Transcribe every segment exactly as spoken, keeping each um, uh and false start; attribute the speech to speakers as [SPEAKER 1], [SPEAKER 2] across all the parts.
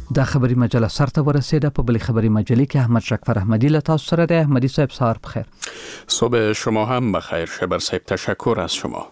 [SPEAKER 1] د خبري مجله سرته ورسیده. په بل خبري مجلې کې احمد شکفر احمدی له تاسو سره ده. احمدی صاحب سهار بخیر.
[SPEAKER 2] صبح شما هم بخیر. شبر صاحب تشکر از شما.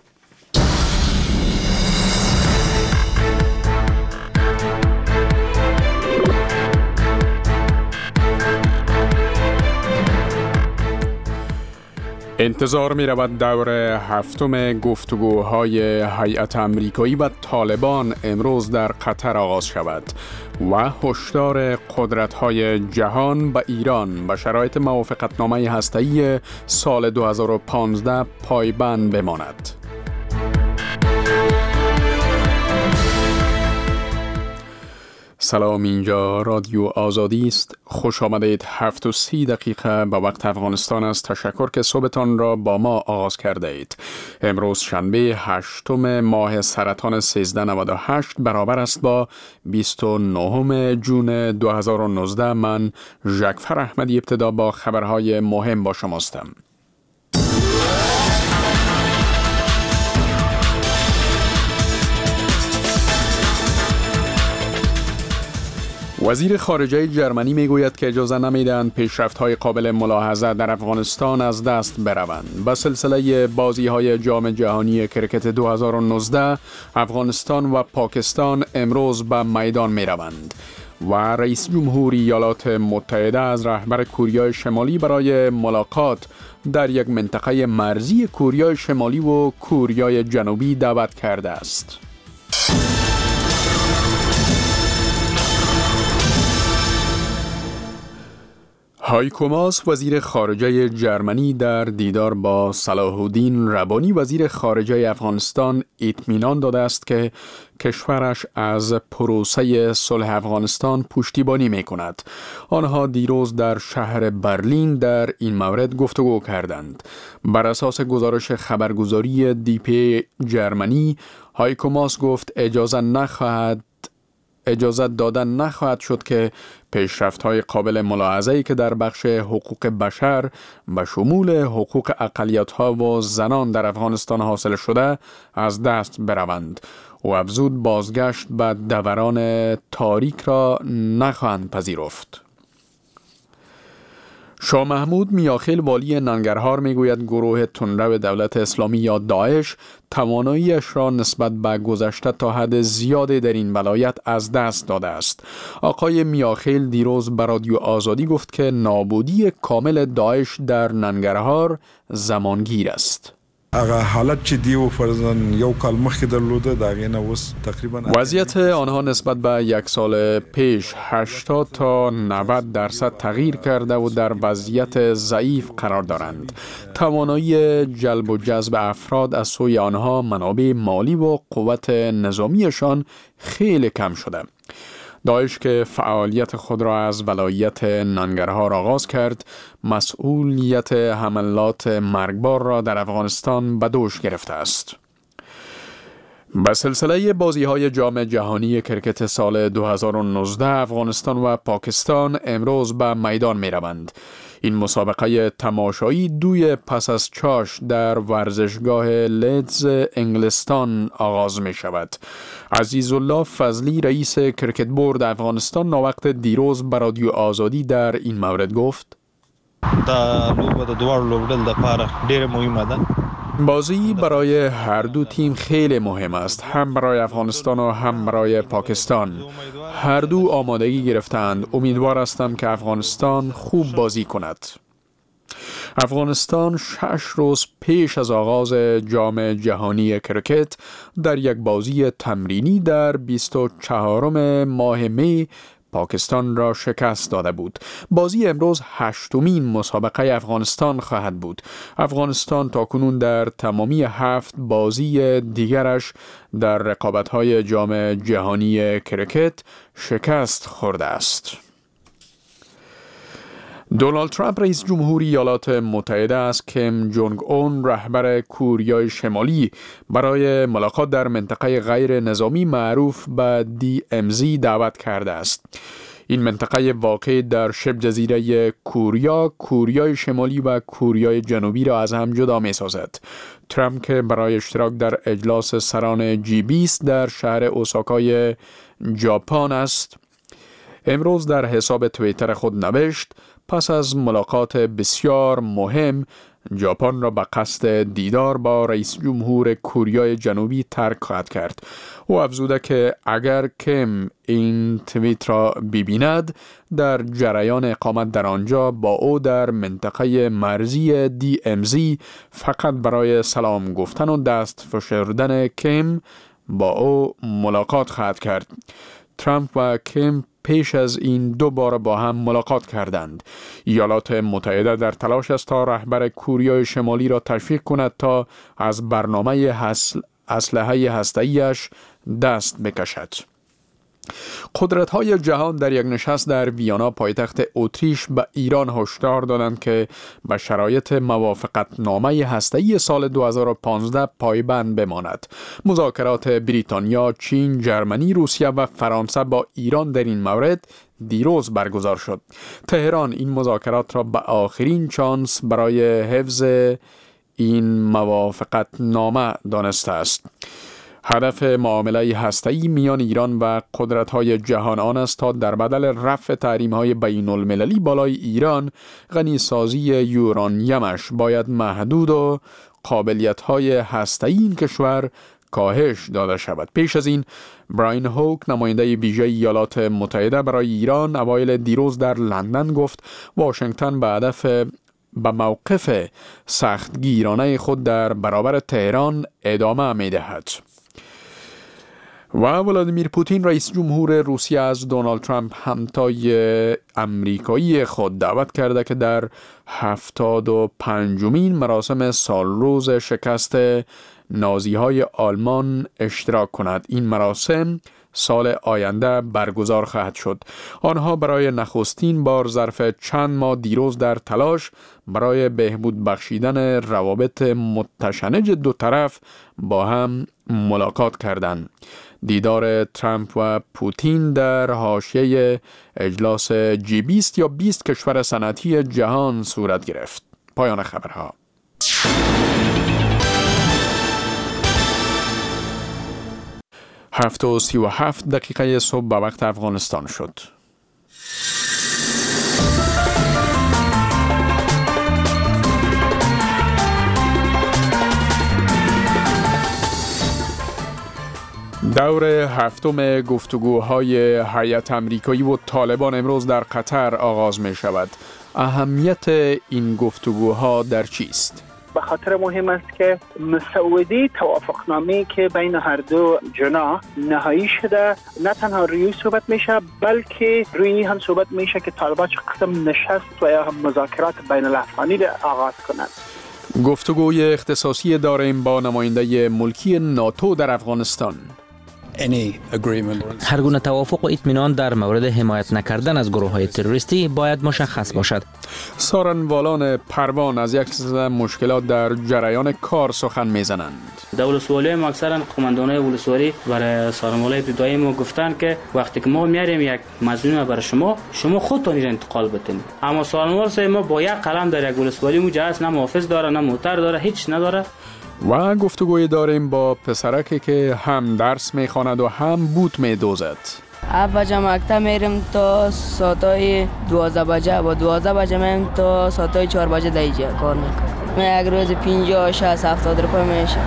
[SPEAKER 2] انتظار می رود دور هفتم گفتگوهای هیئت آمریکایی و طالبان امروز در قطر آغاز شود و هشدار قدرت‌های جهان به ایران به شرایط موافقتنامه هسته‌ای سال دو هزار و پانزده پایبند بماند. سلام، اینجا رادیو آزادی است. خوش آمدید. هفت و سی دقیقه به وقت افغانستان است. تشکر که صبحتان را با ما آغاز کرده اید. امروز شنبه هشتم ماه سرطان سیزده نود و هشت برابر است با بیست و نهم جون دو هزار و نوزده. من ژکفر احمدی ابتدا با خبرهای مهم با شماستم. وزیر خارجه جرمنی میگوید که اجازه نمیدهند پیشرفت‌های قابل ملاحظه در افغانستان از دست بروند. به سلسله بازی‌های جام جهانی کرکت دو هزار و نوزده افغانستان و پاکستان امروز به میدان میروند و رئیس جمهور ایالات متحده از رهبر کره شمالی برای ملاقات در یک منطقه مرزی کره شمالی و کره جنوبی دعوت کرده است. هایکو ماس وزیر خارجه جرمنی در دیدار با صلاح الدین ربانی وزیر خارجه افغانستان اطمینان داده است که کشورش از پروسه صلح افغانستان پشتیبانی می کند. آنها دیروز در شهر برلین در این مورد گفتگو کردند. بر اساس گزارش خبرگزاری دی پی جرمنی، هایکو ماس گفت اجازه نخواهد اجازه دادن نخواهد شد که پیشرفت‌های قابل ملاحظه‌ای که در بخش حقوق بشر به شمول حقوق اقلیت‌ها و زنان در افغانستان حاصل شده از دست بروند. و افزود بازگشت به دوران تاریک را نخواهند پذیرفت. شاه محمود میاخیل والی ننگرهار میگوید گروه تندرو دولت اسلامی یا داعش تواناییش را نسبت به گذشته تا حد زیادی در این ولایت از دست داده است. آقای میاخیل دیروز به رادیو آزادی گفت که نابودی کامل داعش در ننگرهار زمانگیر است.
[SPEAKER 3] هغه حالت چې دیو فرضاً یو کال مخکې درلوده دا غینه اوس تقریبا
[SPEAKER 2] وضعیت آنها نسبت به یک سال پیش هشتاد تا نود درصد تغییر کرده و در وضعیت ضعیف قرار دارند. توانایی جلب و جذب افراد از سوی آنها، منابع مالی و قوت نظامیشان خیلی کم شده. داعش که فعالیت خود را از ولایت ننگرهار آغاز کرد، مسئولیت حملات مرگبار را در افغانستان به دوش گرفته است. به سلسله بازی‌های جام جهانی کرکت سال دو هزار و نوزده افغانستان و پاکستان امروز به میدان می‌روند. این مسابقه تماشایی دوی پس از چاش در ورزشگاه لیدز انگلستان آغاز می شود. عزیزالله فضلی رئیس کرکت بورد افغانستان ناوقت دیروز به رادیو آزادی در این مورد گفت
[SPEAKER 4] دا لوبه د دوار لوبډل د پاره ډېر مهمه ده.
[SPEAKER 2] بازی برای هر دو تیم خیلی مهم است، هم برای افغانستان و هم برای پاکستان. هر دو آمادگی گرفتند. امیدوار هستم که افغانستان خوب بازی کند. افغانستان شش روز پیش از آغاز جام جهانی کرکت در یک بازی تمرینی در بیست و چهارم ماه می پاکستان را شکست داده بود. بازی امروز هشتمین مسابقه افغانستان خواهد بود. افغانستان تاکنون در تمامی هفت بازی دیگرش در رقابت‌های جام جهانی کرکت شکست خورده است. دونالد ترامپ رئیس جمهور ایالات متحده از کیم جونگ اون رهبر کره شمالی برای ملاقات در منطقه غیر نظامی معروف به دی ام زی دعوت کرده است. این منطقه واقع در شبه جزیره کوریا، کوریای شمالی و کوریای جنوبی را از هم جدا می سازد. ترامپ که برای اشتراک در اجلاس سران جی بیست در شهر اوساکای ژاپن است، امروز در حساب توییتر خود نوشت پس از ملاقات بسیار مهم ژاپن را به قصد دیدار با رئیس جمهور کره جنوبی ترک خواهد کرد. او افزوده که اگر کیم این توییت را ببیند در جریان اقامت در آنجا با او در منطقه مرزی دی ام زی فقط برای سلام گفتن و دست فشردن کیم با او ملاقات خواهد کرد. ترامپ و کیم پیش از این دو بار با هم ملاقات کردند. ایالات متحده در تلاش است تا رهبر کره شمالی را تشویق کند تا از برنامه اسلحه هسته‌ایش دست بکشد. قدرت‌های جهان در یک نشست در ویانا پایتخت اتریش به ایران هشدار دادند که به شرایط موافقتنامه هسته‌ای سال دو هزار و پانزده پایبند بماند. مذاکرات بریتانیا، چین، جرمنی، روسیه و فرانسه با ایران در این مورد دیروز برگزار شد. تهران این مذاکرات را به آخرین چانس برای حفظ این موافقتنامه دانسته است. هدف معامله هسته‌ای میان ایران و قدرت‌های جهان آن است تا در بدل رفع تحریم‌های بین‌المللی بالای ایران، غنی‌سازی یورانیمش باید محدود و قابلیت‌های هسته‌ای این کشور کاهش داده شود. پیش از این براین هوک نماینده ویژه ایالات متحده برای ایران اوایل دیروز در لندن گفت واشنگتن به هدف به موقف سختگیرانه خود در برابر تهران ادامه می‌دهد. و ولادیمیر پوتین رئیس جمهور روسیه از دونالد ترامپ همتای امریکایی خود دعوت کرده که در هفتاد و پنجمین مراسم سالروز شکست نازی‌های آلمان اشتراک کند. این مراسم سال آینده برگزار خواهد شد. آنها برای نخستین بار ظرف چند ماه دیروز در تلاش برای بهبود بخشیدن روابط متشنج دو طرف با هم ملاقات کردند. دیدار ترامپ و پوتین در حاشیه اجلاس جی بیست یا بیست کشور صنعتی جهان صورت گرفت. پایان خبرها. هفت و سی و هفت دقیقه صبح به وقت افغانستان شد. دور هفتم گفتگوهای هیئت آمریکایی و طالبان امروز در قطر آغاز می شود. اهمیت این گفتگوها در چیست؟
[SPEAKER 5] به خاطر مهم است که مسوده توافقنامه که بین هر دو جناح نهایی شده نه تنها روی صحبت میشه بلکه روی هم صحبت میشه که طالبان چه قسم نشست و یا مذاکرات بین الافغانی آغاز کنند.
[SPEAKER 2] گفتگوی اختصاصی داریم با نماینده ملکی ناتو در افغانستان.
[SPEAKER 6] هر گونه توافق و اطمینان در مورد حمایت نکردن از گروه‌های تروریستی باید مشخص باشد.
[SPEAKER 2] سارنوالان پروان از یک سلسله مشکلات در جریان کار سخن میزنند.
[SPEAKER 7] در ولسوالی ما اکثرا قماندانای ولسوالی برای سارنوالای ابتدایی ما گفتن که وقتی که ما میاریم یک مظنون برای شما شما خودتون این انتقال بتین، اما سارنوال سه ما با یک قلم در یک ولسوالی مجاز نه محافظ داره نه موتر داره هیچ نداره.
[SPEAKER 2] و گفتگوی داریم با پسرکی که هم درس میخواند و هم بوت میدوزد.
[SPEAKER 8] اول مکتب میرم تا ساعتای دوازده بجه و دوازده بجه میرم تا ساعتای چهار بجه در اینجا کار میکنم. من یک روز پنجاه شصت هفتاد روپیه میشه.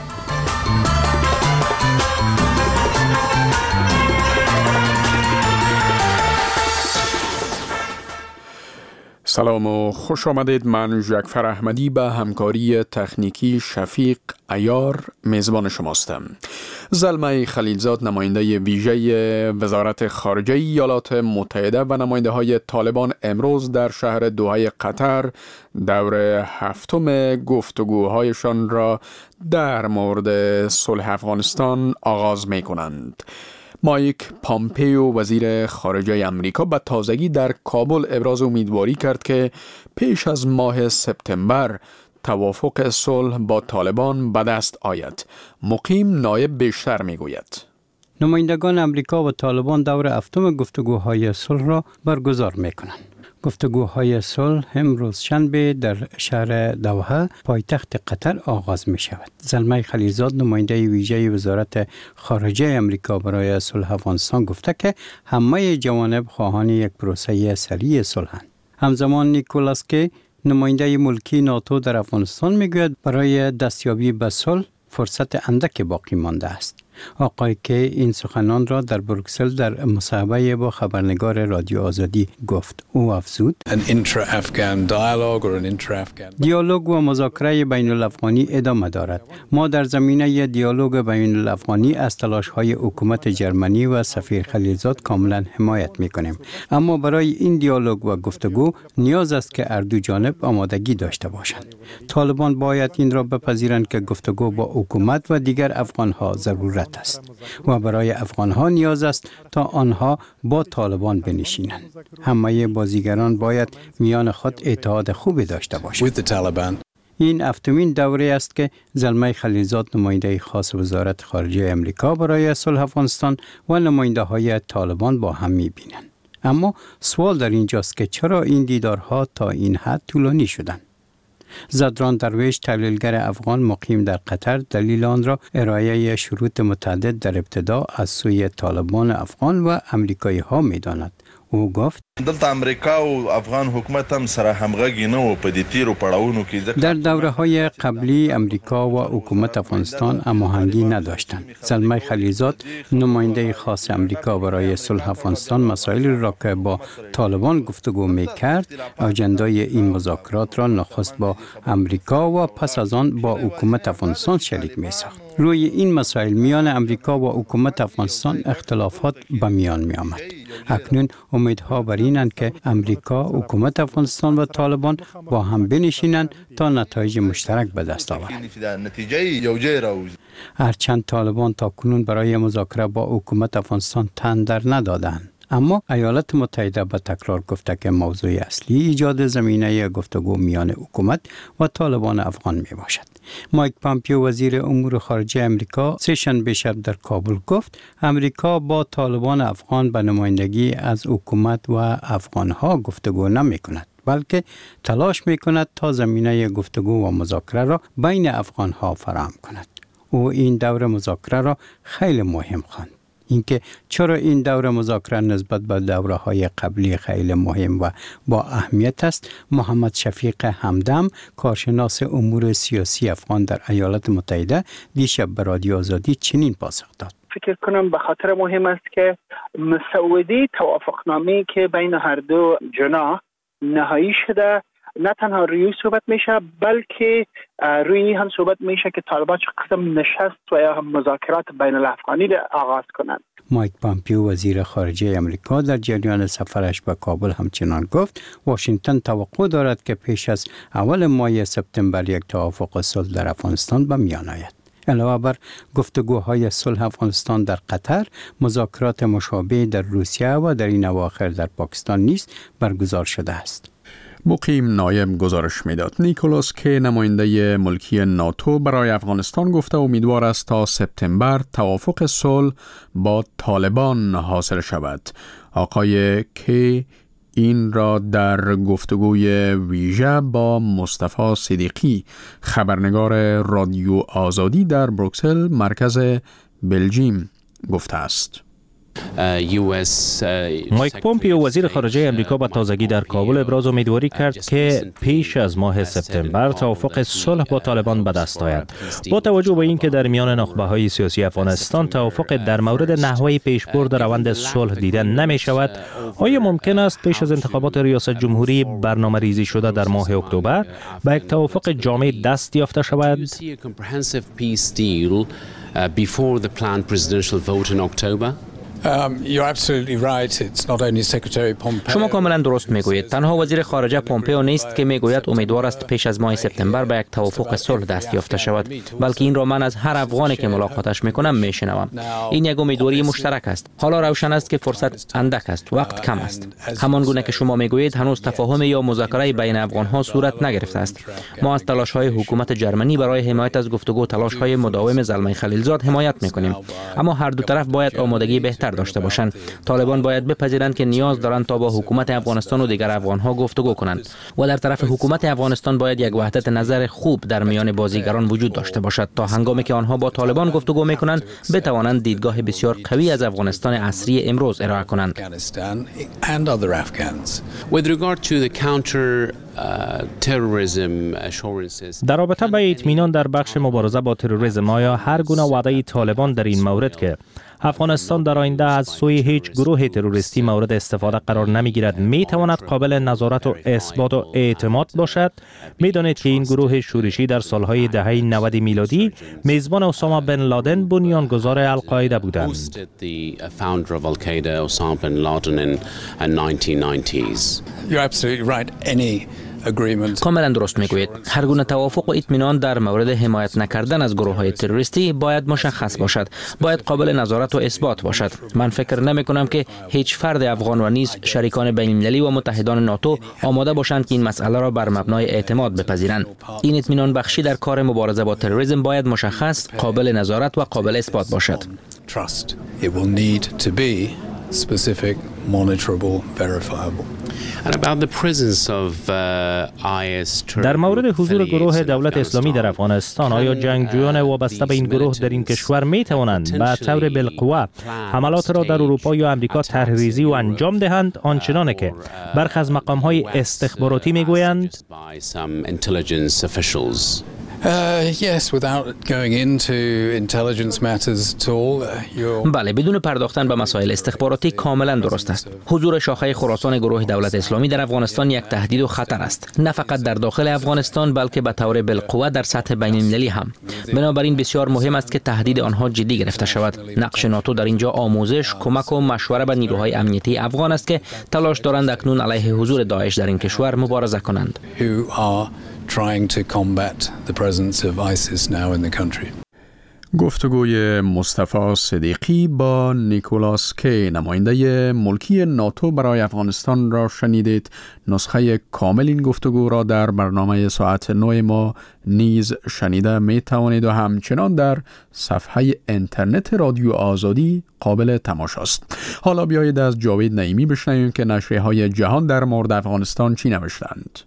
[SPEAKER 2] سلام و خوش آمدید. من جعفر احمدی به همکاری تکنیکی شفیق عیار میزبان شماستم. زلمه خلیلزاد نماینده ویژه وزارت خارجه ایالات متحده و نماینده های طالبان امروز در شهر دوحه قطر دور هفتم گفتگوهایشان را در مورد صلح افغانستان آغاز می کنند. مایک پامپیو وزیر خارجه امریکا به تازگی در کابل ابراز امیدواری کرد که پیش از ماه سپتامبر توافق صلح با طالبان به دست آید. مقیم نایب بیشتر میگوید.
[SPEAKER 9] نمایندگان امریکا و طالبان دور هفتم گفتگوهای صلح را برگزار میکنند. گفتگوهای صلح امروز شنبه در شهر دوحه پایتخت قطر آغاز می شود. زلمه خلیلزاد نماینده ویژه وزارت خارجه امریکا برای صلح افغانستان گفته که همه جوانب خواهان یک پروسه سریع صلحند. همزمان نیکولاس کی نماینده ملکی ناتو در افغانستان میگوید برای دستیابی به صلح فرصت اندک باقی مانده است. آقای که این سخنان را در بروکسل در مصاحبه با خبرنگار رادیو آزادی گفت. او افزود دیالوگ و مذاکره بین الافغانی ادامه دارد. ما در زمینه دیالوگ بین الافغانی از تلاش‌های حکومت جرمنی و سفیر خلیلزاد کاملا حمایت می‌کنیم. اما برای این دیالوگ و گفتگو نیاز است که هر دو جانب آمادگی داشته باشند. طالبان باید این را بپذیرند که گفتگو با حکومت و دیگر افغان‌ها ضرورت است و برای افغان‌ها نیاز است تا آنها با طالبان بنشینند. همه بازیگران باید میان خود اتحاد خوبی داشته باشند. این هفتمین دوره است که زلمه خلیلزاد نماینده خاص وزارت خارجه امریکا برای صلح افغانستان و نماینده‌های طالبان با هم می‌بینند. اما سوال در اینجاست که چرا این دیدارها تا این حد طولانی شدند؟ زدران درویش تحلیلگر افغان مقیم در قطر دلیل آن را ارائه شروط متعدد در ابتدا از سوی طالبان افغان و امریکایی ها می داند. او گفت
[SPEAKER 10] دلته امریکا و افغان حکومت هم سره همغږی نه و په دې تیرو پړاوونو کې
[SPEAKER 9] در دوره های قبلی امریکا و حکومت افغانستان هماهنگی نداشتند. زلمه خلیلزاد نماینده خاص امریکا برای صلح افغانستان مسائل را که با طالبان گفتگو می‌کرد اجندای این مذاکرات را نخست با امریکا و پس از آن با حکومت افغانستان شریک می‌ساخت. روی این مسائل میان امریکا و حکومت افغانستان اختلافات به میان می آمد. اکنون امیدها بر اینند که امریکا، حکومت افغانستان و طالبان با هم بنشینند تا نتایج مشترک به دست آورند. هرچند طالبان تا کنون برای مذاکره با حکومت افغانستان تن در ندادند، اما ایالات متحده به تکرار گفته که موضوع اصلی ایجاد زمینه گفتگو میان حکومت و طالبان افغان می باشد. مایک پامپیو وزیر امور خارجه امریکا سه‌شنبه شب در کابل گفت امریکا با طالبان افغان به نمایندگی از حکومت و افغانها گفتگو نمی کند، بلکه تلاش می کند تا زمینه گفتگو و مذاکره را بین افغانها فراهم کند. او این دور مذاکره را خیلی مهم خواند. اینکه چرا این دور مذاکره نسبت به دوره‌های قبلی خیلی مهم و با اهمیت است، محمد شفیق همدم کارشناس امور سیاسی افغان در ایالات متحده دیشب به رادیو آزادی چنین پاسخ داد.
[SPEAKER 5] فکر کنم به خاطر مهم است که مسوده توافقنامه‌ای که بین هر دو جناح نهایی شده نه تنها روی صحبت میشه بلکه روی هم صحبت میشه که طالبان چه قسم نشست و یا مذاکرات بین الافغانی را آغاز کنند.
[SPEAKER 9] مایک پامپیو وزیر خارجه امریکا در جریان سفرش به کابل همچنان گفت واشنگتن توقع دارد که پیش از اول ماه سپتامبر یک توافق صلح در افغانستان به میان آید. علاوه بر گفتگوهای صلح افغانستان در قطر، مذاکرات مشابه در روسیه و در این اواخر در پاکستان نیز برگزار شده است.
[SPEAKER 2] مقیم نایب گزارش میداد. نیکولاس که نماینده ملکی ناتو برای افغانستان گفته امیدوار است تا سپتامبر توافق صلح با طالبان حاصل شود. آقای که این را در گفتگوی ویژه با مصطفی صدیقی خبرنگار رادیو آزادی در بروکسل مرکز بلژیم گفته است.
[SPEAKER 11] مایک پومپیو وزیر خارجه امریکا با تازگی در کابل ابراز امیدواری کرد که پیش از ماه سپتامبر توافق صلح با طالبان به دست آید. با توجه به اینکه در میان نخبه‌های سیاسی افغانستان توافق در مورد نحوه پیشبرد روند صلح دیده نمی شود، آیا ممکن است پیش از انتخابات ریاست جمهوری برنامه ریزی شده در ماه اکتبر به یک توافق جامع دست یافته شود؟
[SPEAKER 6] شما کاملا درست میگویید. تنها وزیر خارجه پومپئو نیست که میگوید امیدوار است پیش از ماه سپتامبر به یک توافق صلح دست یافته شود، بلکه این را من از هر افغانی که ملاقاتش میکنم میشنوم. این یک امیدواری مشترک است. حالا روشن است که فرصت اندک است، وقت کم است. همان گونه که شما میگویید هنوز تفاهم یا مذاکره بین افغانها صورت نگرفته است. ما از تلاش‌های حکومت جرمنی برای حمایت از گفتگو تلاش‌های مداوم زلمه خلیلزاد حمایت میکنیم، اما هر دو طرف باید آمادگی بهتر داشته باشند. طالبان باید بپذیرند که نیاز دارند تا با حکومت افغانستان و دیگر افغانها گفتگو کنند و در طرف حکومت افغانستان باید یک وحدت نظر خوب در میان بازیگران وجود داشته باشد تا هنگامی که آنها با طالبان گفتگو میکنند بتوانند دیدگاه بسیار قوی از افغانستان عصری امروز ارائه کنند.
[SPEAKER 11] در رابطه با اطمینان در بخش مبارزه با تروریسم، آیا هر گونه وعده طالبان در این مورد که افغانستان در آینده از سوی هیچ گروه تروریستی مورد استفاده قرار نمیگیرد می تواند قابل نظارت و اثبات و اعتماد باشد؟ می دانید که این گروه شورشی در سالهای دهه نود میلادی میزبان اسامه بن لادن بنیانگذار القاعده بودند.
[SPEAKER 6] کاملا درست میگویید. هر گونه توافق و اطمینان در مورد حمایت نکردن از گروه های تروریستی باید مشخص باشد، باید قابل نظارت و اثبات باشد. من فکر نمی کنم که هیچ فرد افغان و نیز شریکان بین المللی و متحدان ناتو آماده باشند که این مسئله را بر مبنای اعتماد بپذیرند. این اطمینان بخشی در کار مبارزه با تروریسم باید مشخص، قابل نظارت و قابل اثبات باشد.
[SPEAKER 12] specific, monitorable, verifiable.
[SPEAKER 11] در مورد حضور گروه دولت اسلامی در افغانستان، آیا جنگجویان وابسته به این گروه در این کشور می توانند به طور بالقوه حملات را در اروپا یا امریکا طرحریزی و انجام دهند، آنچنانه که برخی از مقام‌های استخباراتی میگویند؟
[SPEAKER 6] بله، بدون پرداختن به مسائل استخباراتی کاملا درست است. حضور شاخه خراسان گروه دولت اسلامی در افغانستان یک تهدید و خطر است، نه فقط در داخل افغانستان بلکه به طور بالقوه در سطح بین المللی هم. بنابراین بسیار مهم است که تهدید آنها جدی گرفته شود. نقش ناتو در اینجا آموزش، کمک و مشوره به نیروهای امنیتی افغان است که تلاش دارند اکنون علیه حضور داعش در این کشور مبارزه کنند.
[SPEAKER 12] trying to combat the presence of ISIS now in the country.
[SPEAKER 2] گفتگوی مصطفی صدیقی با نیکولاس کی، نماینده ملکی ناتو برای افغانستان را شنیدید. نسخه کامل این گفتگو را در برنامه ساعت نه ما نیز شنیده می توانید و همچنان در صفحه اینترنت رادیو آزادی قابل تماشاست. حالا بیایید از جاوید نعیمی بشنویم که نشریه‌های جهان در مورد افغانستان چی نوشتند.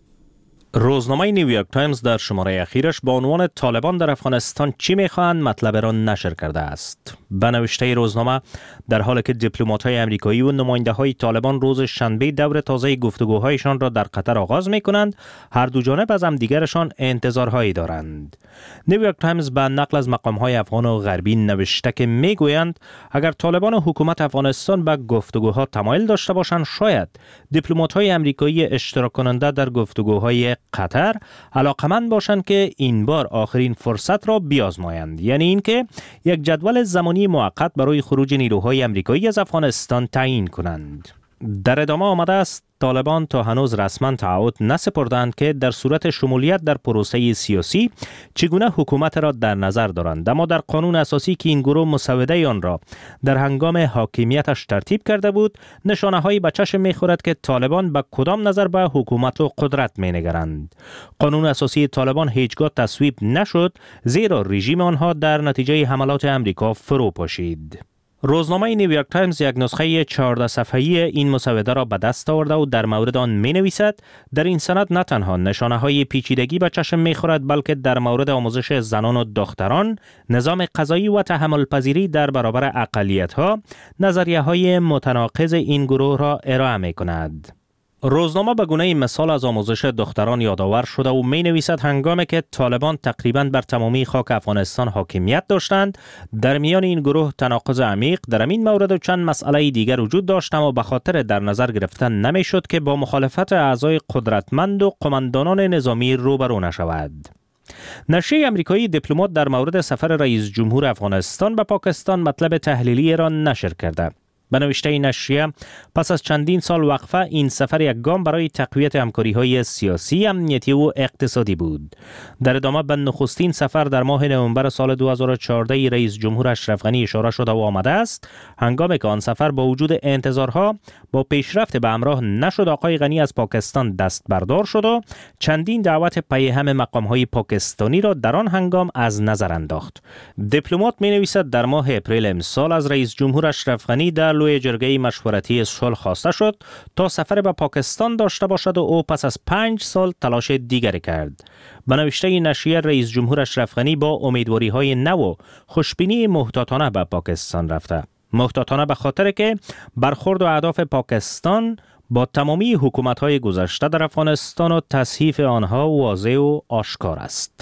[SPEAKER 11] روزنامه نیویورک تایمز در شماره اخیرش با عنوان طالبان در افغانستان چی میخواهند مطلب را نشر کرده است. به نوشته روزنامه، در حالی که دیپلمات‌های آمریکایی و نماینده‌های طالبان روز شنبه دور تازه گفتگوهایشان را در قطر آغاز می‌کنند، هر دو جانب از همدیگرشان انتظارهایی دارند. نیویورک تایمز به نقل از مقام‌های افغان و غربی نوشته که میگویند اگر طالبان و حکومت افغانستان به گفتگوها تمایل داشته باشند، شاید دیپلمات‌های آمریکایی اشتراک کننده در گفتگوهای قطر علاقمند باشند که این بار آخرین فرصت را بیازمایند، یعنی اینکه یک جدول زمانی موقت برای خروج نیروهای آمریکایی از افغانستان تعیین کنند. در ادامه آمده است طالبان تا هنوز رسما تعهد نسپردند که در صورت شمولیت در پروسه سیاسی چگونه حکومت را در نظر دارند، اما در قانون اساسی که این گروه مسوده آن را در هنگام حاکمیتش ترتیب کرده بود، نشانه هایی به چشم می‌خورد که طالبان به کدام نظر به حکومت و قدرت می‌نگرند. قانون اساسی طالبان هیچگاه تصویب نشد، زیرا رژیم آنها در نتیجه حملات امریکا فرو پاشید. روزنامه نیویورک تایمز یک نسخه چهارده صفحه‌ای این مسوده را به دست آورده و در مورد آن می‌نویسد در این سند نه تنها نشانه‌های پیچیدگی به چشم می‌خورد، بلکه در مورد آموزش زنان و دختران، نظام قضایی و تحمل پذیری در برابر اقلیت‌ها، نظریه‌های متناقض این گروه را ارائه می‌کند. روزنامه به گونه مثال از آموزش دختران یادآور شده و می نویسد هنگامی که طالبان تقریباً بر تمامی خاک افغانستان حاکمیت داشتند، در میان این گروه تناقض عمیق در این مورد و چند مسئله دیگر وجود داشت، اما به خاطر در نظر گرفتن نمی شد که با مخالفت اعضای قدرتمند و قماندانان نظامی روبرو نشود. نشریه آمریکایی دیپلمات در مورد سفر رئیس جمهور افغانستان به پاکستان مطلب تحلیلی را نشر کرده. به نوشته نشریه، پس از چندین سال وقفه این سفر یک گام برای تقویت همکاری‌های سیاسی، امنیتی و اقتصادی بود. در ادامه به نخستین سفر در ماه نوامبر سال دو هزار و چهارده رئیس جمهور اشرف غنی اشاره شده و آمده است. هنگامی که آن سفر با وجود انتظارها با پیشرفت به همراه نشد، آقای غنی از پاکستان دست بردار شد و چندین دعوت پی هم مقام‌های پاکستانی را در آن هنگام از نظر انداخت. دیپلمات می‌نویسد در ماه اپریل امسال از رئیس جمهور اشرف غنی در لوی جرگه مشورتی صلح خواسته شد تا سفر به پاکستان داشته باشد و او پس از پنج سال تلاش دیگری کرد. به نوشته نشریه رئیس جمهور اشرف غنی با امیدواری های نو و خوشبینی محتاطانه به پاکستان رفته. محتاطانه به خاطر که برخورد و اهداف پاکستان با تمامی حکومت‌های گذشته در افغانستان و تصحیف آنها واضح و آشکار است.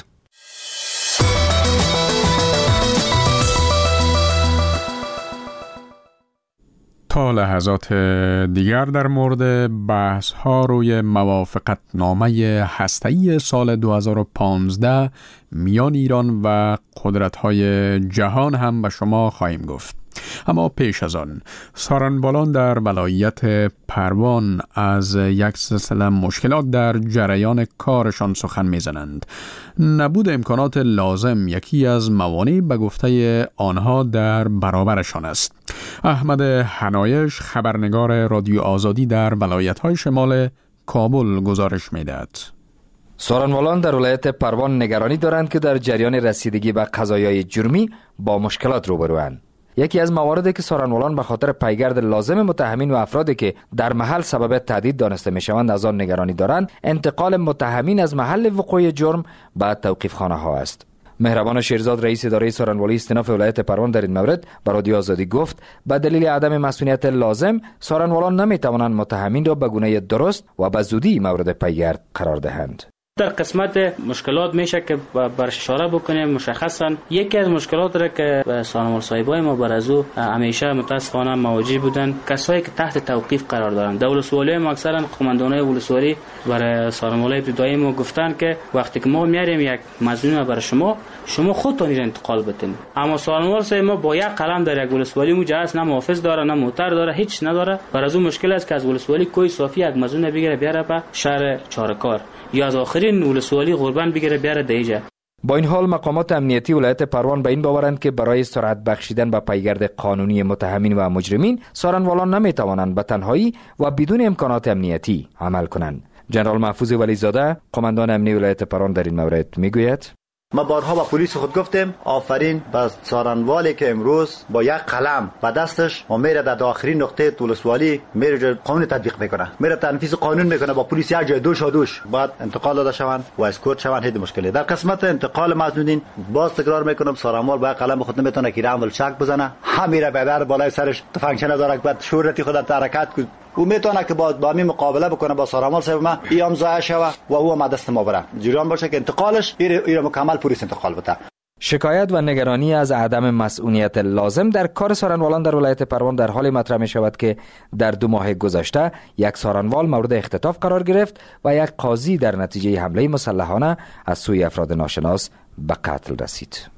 [SPEAKER 2] تا لحظات دیگر در مورد بحث ها روی موافقت نامه هسته‌ای سال دو هزار و پانزده میان ایران و قدرت های جهان هم به شما خواهیم گفت. اما پیش از آن سارنوالان در ولایت پروان از یک سلسله مشکلات در جریان کارشان سخن میزنند. نبود امکانات لازم یکی از موانع به گفته آنها در برابرشان است. احمد حنایش خبرنگار رادیو آزادی در ولایت‌های شمال کابل گزارش می‌دهد.
[SPEAKER 13] سارنوالان در ولایت پروان نگرانی دارند که در جریان رسیدگی به قضایای جرمی با مشکلات روبروند. یکی از مواردی که سارنوالان به خاطر پیگرد لازم متهمین و افرادی که در محل سبب تهدید دانسته میشوند از آن نگرانی دارند، انتقال متهمین از محل وقوع جرم به توقیف خانه ها است. مهربان شیرزاد رئیس اداره سارنوالی استیناف ولایت پروان در این مورد به رادیو آزادی گفت به دلیل عدم مسئولیت لازم سارنوالان نمیتوانند متهمین را به گونه درست و به زودی مورد پیگرد قرار دهند.
[SPEAKER 7] در قسمت مشکلات میشه که برش اشاره بکنیم. مشخصا یکی از مشکلات را که سارنوال صاحبای ما بر از او همیشه متاسفانه مواجه بودن، کسایی که تحت توقیف قرار دارند. در ولسوالی ما اکثرا قماندانای ولسوالی برای سارنوالای ابتدایی ما گفتن که وقتی که ما میاریم یک مظنون برای شما شما خودتون را انتقال بتین. اما سارنوال صاحب ما با یک قلم در یک ولسوالی مجهز، نه محافظ داره نه موتر داره، هیچ نداره. بر از اون مشکل است که از ولسوالی کوی صافی یک مظنون بگیره بیاره به شهر چارکار یا از آخرین ولسوالی قربان بگیره بیاره دیجا.
[SPEAKER 13] با این حال مقامات امنیتی ولایت پروان به این باورند که برای سرعت بخشیدن به پیگرد قانونی متهمین و مجرمین سارنوالان نمیتوانند به تنهایی و بدون امکانات امنیتی عمل کنند. جنرال محفوظ ولیزاده قماندان امنیتی ولایت پروان در این مورد میگوید:
[SPEAKER 14] ما بارها با پلیس خود گفتیم آفرین به سارنوالی که امروز با یک قلم به دستش و میره در آخرین نقطه ولسوالی میره قانون تطبیق میکنه، میره تنفیذ قانون میکنه. با پلیس یک جای دوش و دوش بعد انتقال داده شوند و اسکورت شوند. هیچ مشکلی در قسمت انتقال مظنونین باز تکرار میکنم سارنوال با یک قلم خود نمیتونه که رامل چک بزنه، همیره به در بالای سرش تفنگچه نداره بعد شورتی خود در حرکت کنه. او میتونه که با با می مقابله بکنه با سارنوال صاحب ما ایام ضایع شوه و او ما دست ما بره جریان باشه که انتقالش ایره ایره مکمل پلیس انتقال بده.
[SPEAKER 13] شکایت و نگرانی از عدم مسئولیت لازم در کار سارنوالان در ولایت پروان در حال مطرح می شود که در دو ماه گذشته یک سارنوال مورد اختطاف قرار گرفت و یک قاضی در نتیجه حمله مسلحانه از سوی افراد ناشناس به قتل رسید.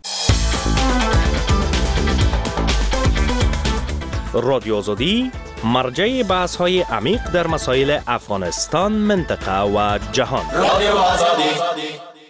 [SPEAKER 11] رادیو آزادی مرجع بحث های عمیق در مسائل افغانستان، منطقه و جهان. رادیو آزادی.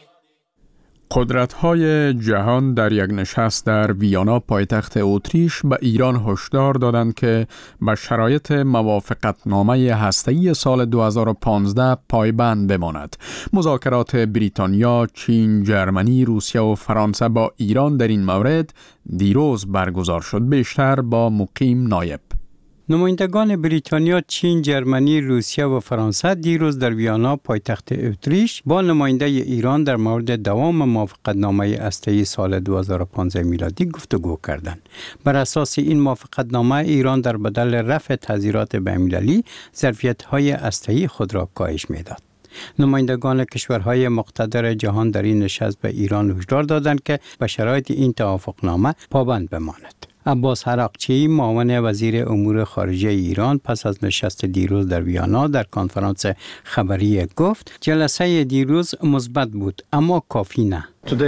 [SPEAKER 2] قدرت‌های جهان در یک نشست در ویانا پایتخت اتریش به ایران هشدار دادند که به شرایط موافقتنامه هسته‌ای سال دو هزار و پانزده پایبند بماند. مذاکرات بریتانیا، چین، جرمنی، روسیه و فرانسه با ایران در این مورد دیروز برگزار شد. بیشتر با مقیم نایب.
[SPEAKER 9] نمایندگان بریتانیا، چین، جرمنی، روسیه و فرانسه دیروز در ویانا پایتخت اتریش با نماینده ایران در مورد دوام موافقتنامه هسته‌ای سال دو هزار و پانزده میلادی گفتگو کردند. بر اساس این موافقتنامه ایران در بدل رفع تحذیرات بین‌المللی ظرفیت‌های هسته‌ای خود را کاهش می‌داد. نمایندگان کشورهای مقتدر جهان در این نشست به ایران هشدار دادند که به شرایط این توافقنامه پابند بماند. عباس حراقچی معاون وزیر امور خارجه ایران پس از نشست دیروز در ویانا در کنفرانس خبری گفت جلسه دیروز مثبت بود اما کافی نه.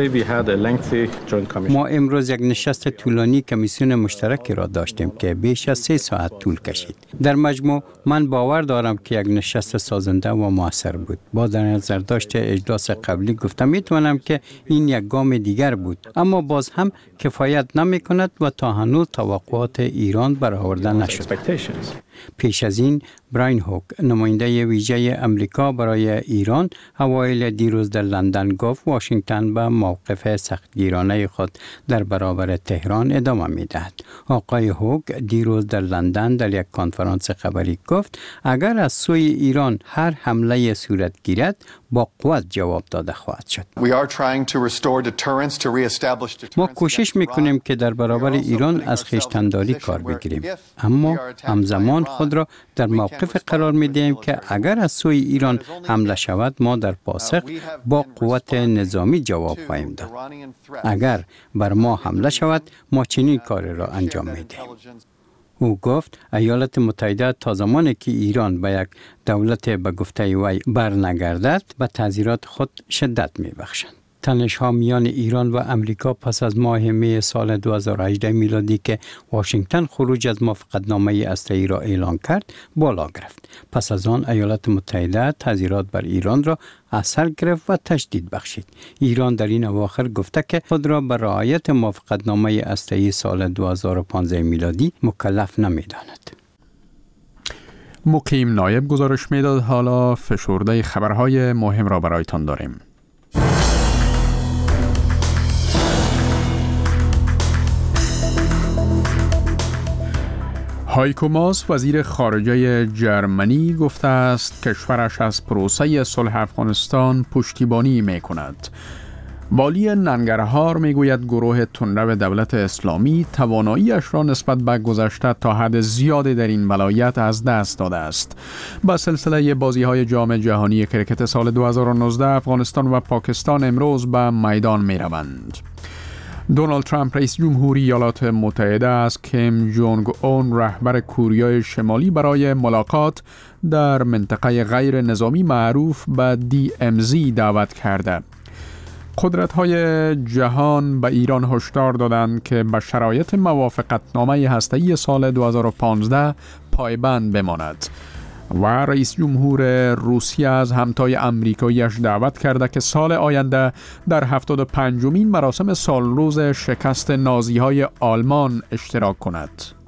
[SPEAKER 9] ما امروز یک نشست طولانی کمیسیون مشترکی را داشتیم که بیش از سه ساعت طول کشید. در مجموع من باور دارم که یک نشست سازنده و موثر بود. با در نظر داشت اجلاس قبلی گفتم میتونم که این یک گام دیگر بود، اما باز هم کفایت نمی کند و تا هنوز توقعات ایران برآورده نشد. پیش از این براین هوک نماینده ویژه امریکا برای ایران اوایل دیروز در لندن گفت واشنگتن به موقف سختگیرانه خود در برابر تهران ادامه می‌دهد. آقای هوک دیروز در لندن در یک کنفرانس خبری گفت اگر از سوی ایران هر حمله صورت گیرد با قوت جواب داده خواهد شد. ما کوشش میکنیم که در برابر ایران از خویشتن‌داری کار بگیریم، اما همزمان خود را در موقف قرار میدهیم که اگر از سوی ایران حمله شود ما در پاسخ با قوت نظامی جواب خواهیم داد. اگر بر ما حمله شود ما چنین کار را انجام میدهیم. او گفت ایالات متحده تا زمانی که ایران به یک دولت به گفته وی برنگردد به تعزیرات خود شدت میبخشند. تنش‌ها میان ایران و امریکا پس از ماه می سال دو هزار و هجده میلادی که واشنگتن خروج از موافقتنامه هسته‌ای را اعلان کرد بالا گرفت. پس از آن ایالات متحده تعزیرات بر ایران را از سر گرفت و تشدید بخشید. ایران در این اواخر گفته که خود را به رعایت موافقتنامه هسته‌ای سال دو هزار و پانزده میلادی مکلف نمی‌داند.
[SPEAKER 2] مقیم نایب گزارش میداد. حالا فشرده خبرهای مهم را برایتان داریم. هایکو ماس وزیر خارجه جرمنی گفته است کشورش از پروسه صلح افغانستان پشتیبانی می کند. والی ننگرهار می گوید گروه تندرو دولت اسلامی تواناییش را نسبت به گذشته تا حد زیادی در این ولایت از دست داده است. با سلسله بازی های جام جهانی کرکت سال دو هزار و نوزده افغانستان و پاکستان امروز به میدان می روند. دونالد ترامپ رئیس جمهوری ایالات متحده از کیم جونگ اون رهبر کره شمالی برای ملاقات در منطقه غیر نظامی معروف به دی ام زی دعوت کرده. قدرت‌های جهان به ایران هشدار دادند که به شرایط موافقتنامه هسته‌ای سال دو هزار و پانزده پایبند بماند. و رئیس جمهور روسیه از همتای امریکاییش دعوت کرده که سال آینده در هفتاد و پنجمین مراسم سالروز شکست نازی‌های آلمان اشتراک کند.